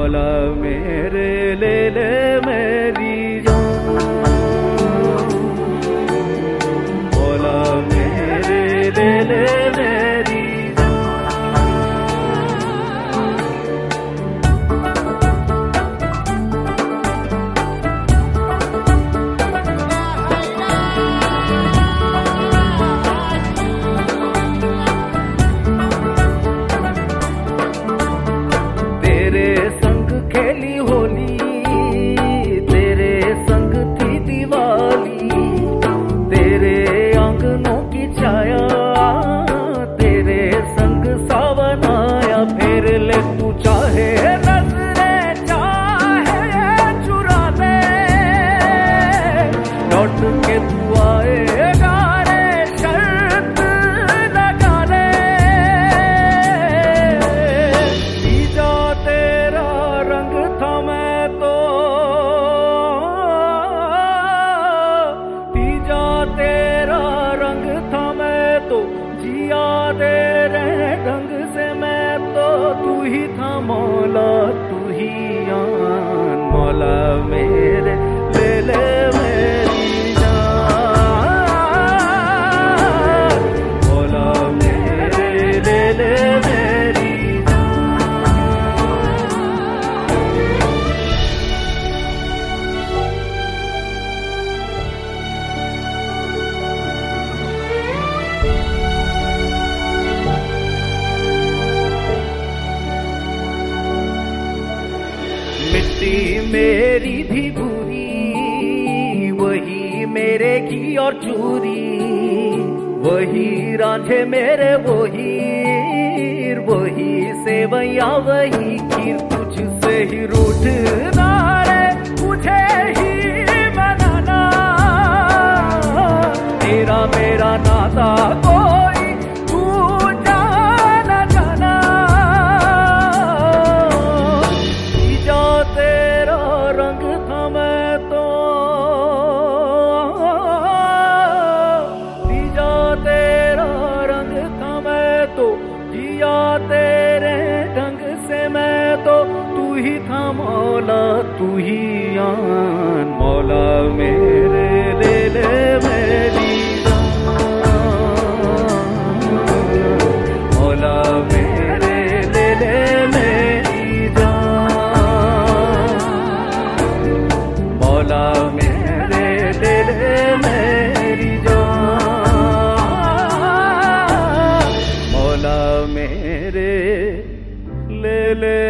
मौला मेरे ले ले मेरी जान, मौला मेरे ले ले मेरी खेली होली, तेरे संग थी दिवाली, तेरे आंगनों की छाया, तेरे संग सावन आया। फिर ले तू चाहे नजरें चाहे चुरा ले, लौट के तू आएगा रे शर्त लगा ले। पीजा तेरा रंग था मैं तो, पीजा तेरा रंग था मैं तो, जिया तेरे ढंग से मैं तो। तू ही था मौला तू ही आन, मौला मेरे ले ले मेरी जान, मौला मेरे ले ले मेरी मिट्टी मेरी भी बुरी, वही मेरे घी और चूरी, वही रांझे मेरे वही सेवैया वही खीर। तुझसे ही रूठना रे मुझे ही मनाना, तेरा मेरा नाता कोई तू जाना जाना। तेरा रंग था मैं तो, पीजा तेरा रंग था मैं तो, जिया तेरे ढंग से मैं तो। तू ही था मौला तू ही आन, मौला मेरे ले ले मेरी जान, मौला मेरे ले ले मेरी जान, मौला मेरे ले ले मेरी जान, मौला मेरे ले ले